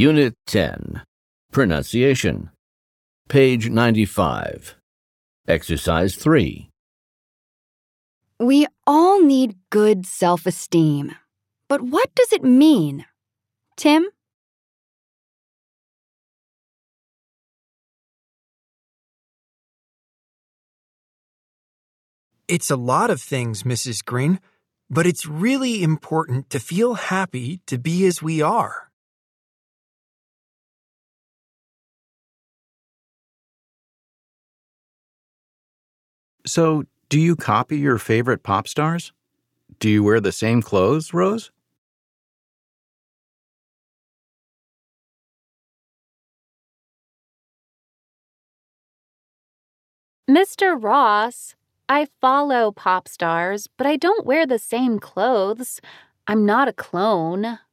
Unit 10. Pronunciation. Page 95. Exercise 3. We all need good self-esteem. But what does it mean? Tim? It's a lot of things, Mrs. Green, but it's really important to feel happy to be as we are. So, do you copy your favorite pop stars? Do you wear the same clothes, Rose? Mr. Ross, I follow pop stars, but I don't wear the same clothes. I'm not a clone.